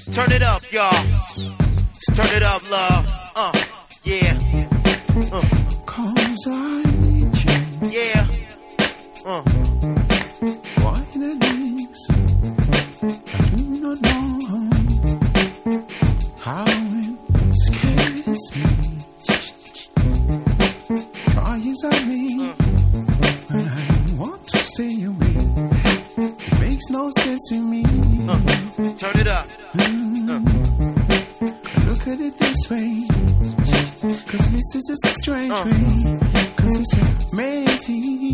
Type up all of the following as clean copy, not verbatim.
Turn it up, y'all. Let's turn it up, love. Yeah. Cause I need you. Yeah. Why the this? I do not know how it scares me. Try as I may, but I don't want to stay away. It makes no sense to me. Turn it up. Look at it this way, cause this is just a strange way, cause it's amazing,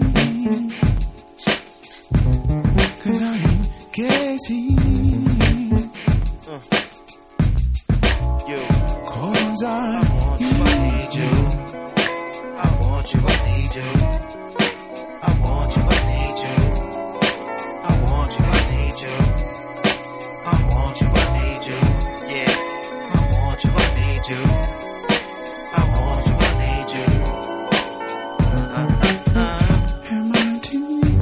cause I am guessing, cause I want you, I need you. I want you, I need you. I want you, I need you. I want you, I need you. I want you, I need you. Yeah. I want you, I need you. I want you, I need you. am I too weak?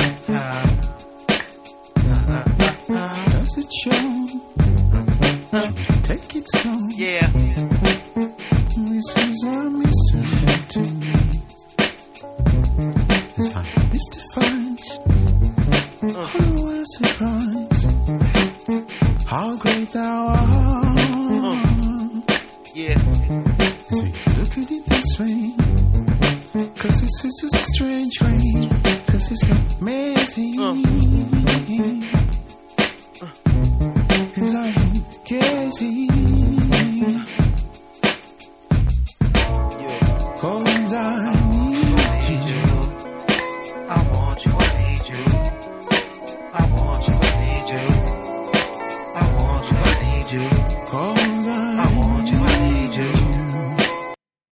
Does it show? Should we take it slow? Yeah. This is a mystery to me. It's like mystified. Oh, what a surprise. How great thou art. Yeah. As we look at it this way, cause this is a strange way, cause it's amazing, cause I am gazing, cause I need you. I want you, I need you. I want you, I need you. I want you, I need you. Cause I